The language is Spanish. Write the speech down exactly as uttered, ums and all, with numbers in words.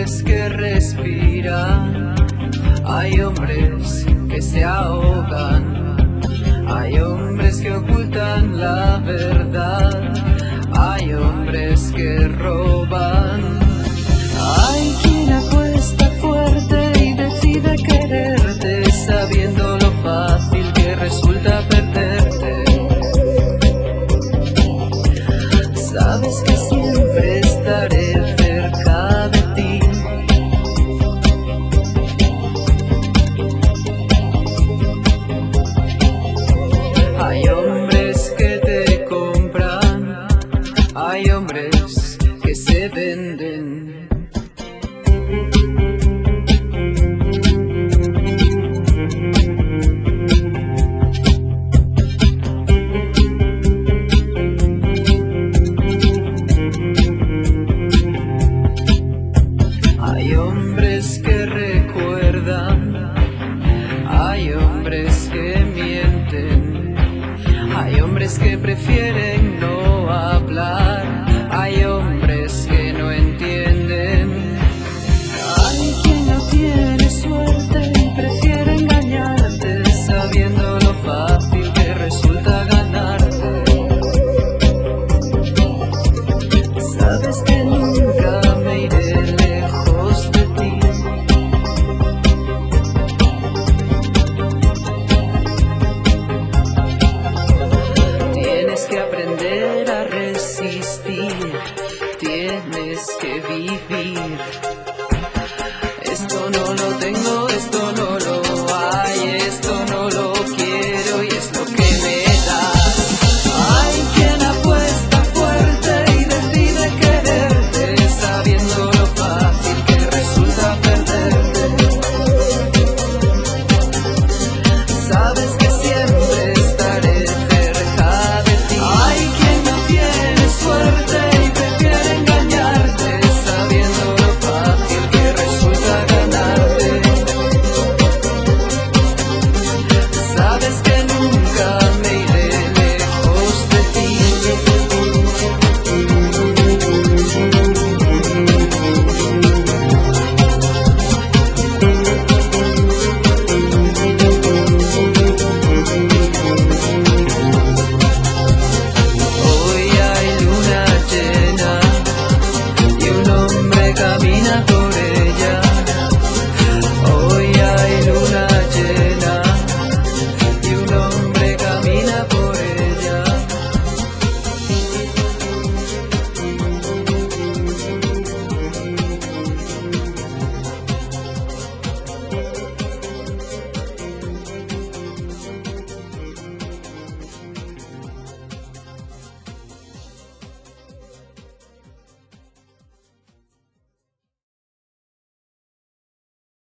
hombres que respiran, hay hombres que se ahogan, hay hombres que ocultan la verdad, hay hombres que roban. Hay quien apuesta fuerte y decide quererte, sabiendo lo fácil que resulta perderte. Sabes que siempre estaré cerca de ti. Hay hombres que te compran, hay hombres que se venden. Hay hombres que recuerdan, hay hombres que mienten, hay hombres que prefieren no hablar, hay hombres que no entienden. Hay quien no tiene suerte y prefiere engañarte, sabiendo lo fácil que resulta ganarte. Sabes que nunca me iré lejos de ti. Tienes que aprender a resistir, tienes que vivir. Esto no lo